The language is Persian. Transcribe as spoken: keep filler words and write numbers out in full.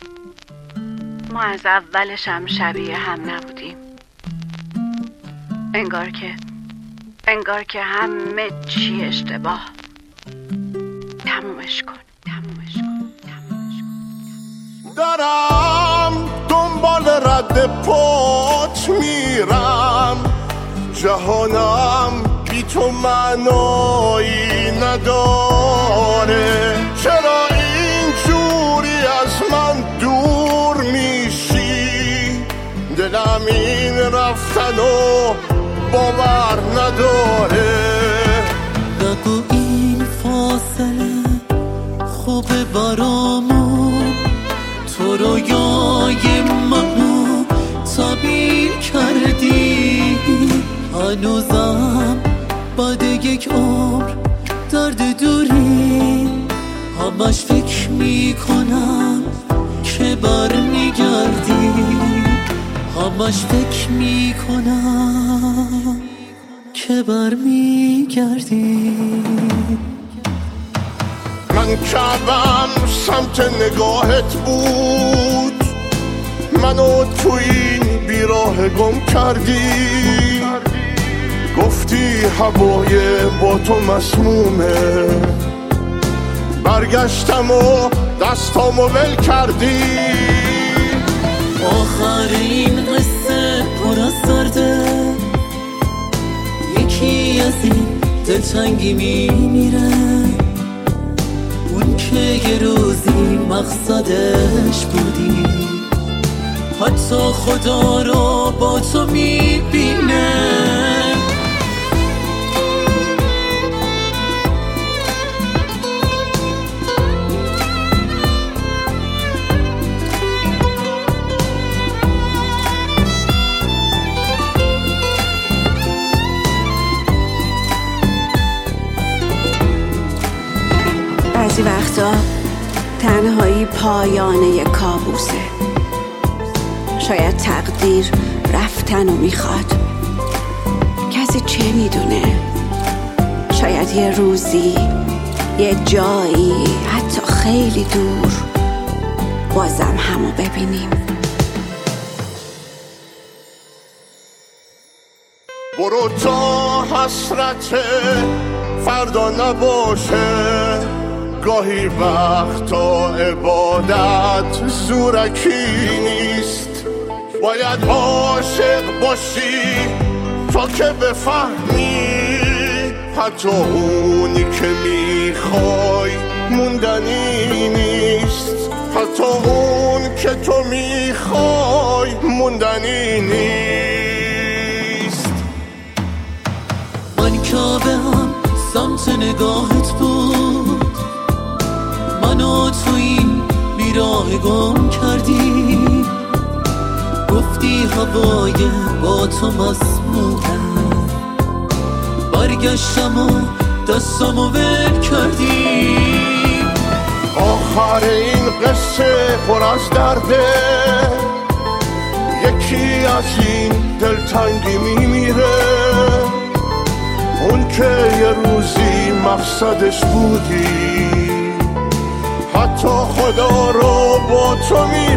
ما از اولش هم شبیه هم نبودیم. انگار که انگار که همه چی اشتباه. تمومش کن تمومش کن تمومش کن. دارم دنبال رد پات میرم، جهانم بی تو معنایی نداره. چرا اینجوری از من دور میشی؟ دلم این رفتن و باور نداره. نگو این فاصله خوبه برامون، تو رویای منو تعبیر کردی. هنوزم بعد یک عمر درد دوری، همش فکر میکنم که برمیگردی. همش فکر میکنم که برمیگردی. من کعبم سمت نگاهت بود، منو تو این بیراه گم کردی. گفتی هوای با تو مسمومه، برگشتم و دستامو ول کردی. آخر این قصه پر از درده، یکی از این دلتنگی میمیره. اون که یه روزی مقصدش بودی، حتی خدا رو با تو میبینه. بعضی وقتا تنهایی پایان یک کابوسه. شاید تقدیر رفتنو میخواد، کسی چه میدونه. شاید یه روزی یه جایی حتی خیلی دور بازم همو ببینیم. برو تا حسرت فردا نباشه، گاهی وقتا عبادت زورکی نیست. باید عاشق باشی تا که بفهمی، حتی اونی که میخوای موندنی نیست. حتی اون که تو میخوای موندنی نیست. من کعبه هم سمت نگاهت بود، منو تو این بیراه گم کردی. گفتی هوای با تو مسمومه، برگشتم و دستامو ول کردی. آخر این قصه پر از درده، یکی از این دلتنگی میمیره. اون که یه روزی مقصدش بودی، حتی خدا رو با تو می